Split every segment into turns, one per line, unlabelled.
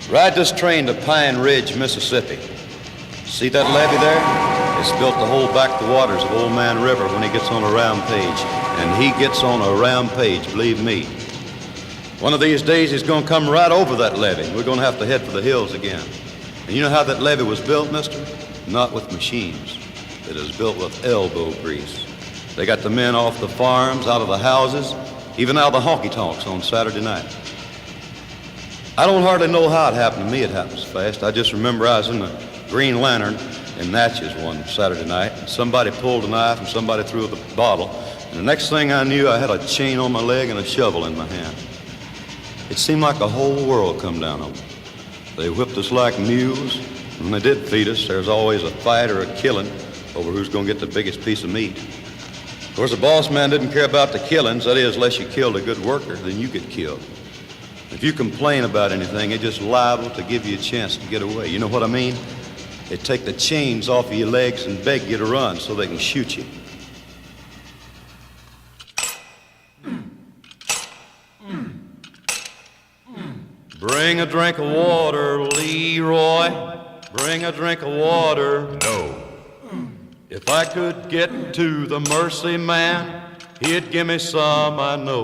Ride this train to Pine Ridge, Mississippi. See that levee there? It's built to hold back the waters of Old Man River when he gets on a rampage. And he gets on a rampage, believe me. One of these days he's going to come right over that levee. We're going to have to head for the hills again. And you know how that levee was built, mister? Not with machines. It is built with elbow grease. They got the men off the farms, out of the houses, even out of the honky-tonks on Saturday night. I don't hardly know how it happened to me. It happens fast. I just remember I was in the Green Lantern in Natchez one Saturday night, and somebody pulled a knife and somebody threw the bottle. And the next thing I knew, I had a chain on my leg and a shovel in my hand. It seemed like the whole world come down on me. They whipped us like mules. When they did feed us, there was always a fight or a killing over who's going to get the biggest piece of meat. Of course, the boss man didn't care about the killings. That is, unless you killed a good worker, then you get killed. If you complain about anything, it's just liable to give you a chance to get away. You know what I mean? They take the chains off of your legs and beg you to run so they can shoot you. Bring a drink of water, Leroy. Bring a drink of water.
No.
If I could get to the Mercy Man, he'd give me some, I know.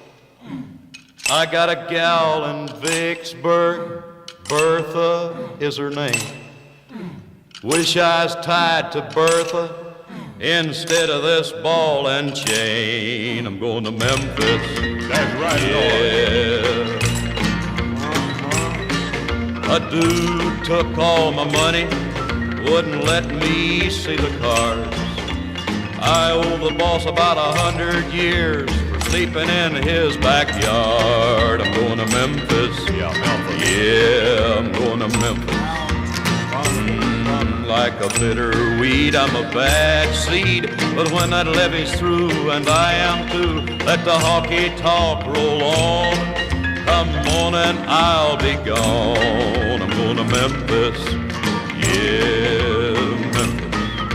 I got a gal in Vicksburg, Bertha is her name. Wish I was tied to Bertha instead of this ball and chain. I'm going to Memphis.
That's right,
yeah. A dude took all my money, wouldn't let me see the cars. I owe the boss about 100 years for sleeping in his backyard. I'm going to Memphis.
Yeah, Memphis.
Yeah, I'm going to Memphis. Like a bitter weed, I'm a bad seed. But when that levee's through, and I am too, let the honky tonk roll on. Come morning, I'll be gone. I'm going to Memphis. Yeah, Memphis.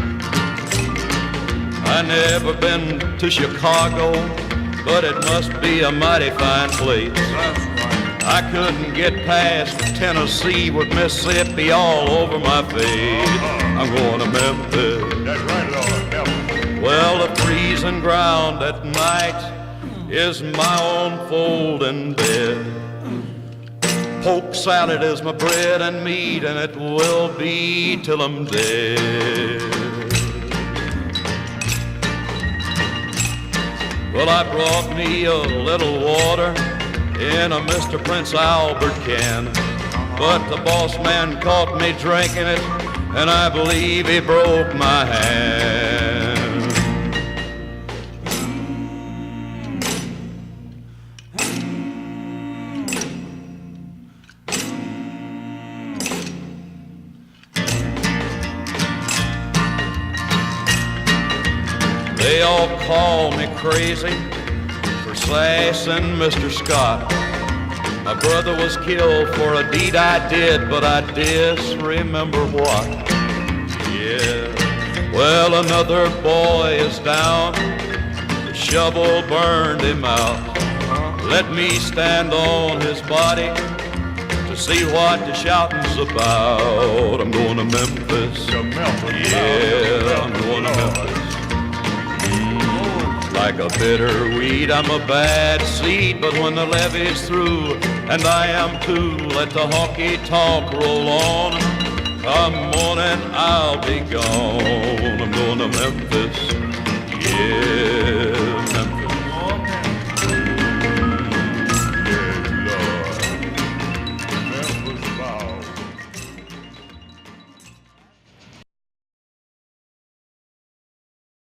I never been to Chicago, but it must be a mighty fine place.
That's right.
I couldn't get past Tennessee with Mississippi all over my face. I'm going to Memphis.
That's right, Lord. Memphis.
Well, the freezing ground at night is my own folding bed. Poke salad is my bread and meat, and it will be till I'm dead. Well, I brought me a little water in a Mr. Prince Albert can, but the boss man caught me drinking it, and I believe he broke my hand. They all call me crazy for sassing Mr. Scott. My brother was killed for a deed I did, but I disremember what. Yeah, well, another boy is down. The shovel burned him out. Let me stand on his body to see what the shouting's about. I'm going to Memphis.
To Memphis.
Yeah, I'm going to Memphis. Like a bitter weed, I'm a bad seed, but when the levee's through, and I am too, let the honky tonk roll on. Come morning, I'll be gone. I'm going to Memphis. Yeah.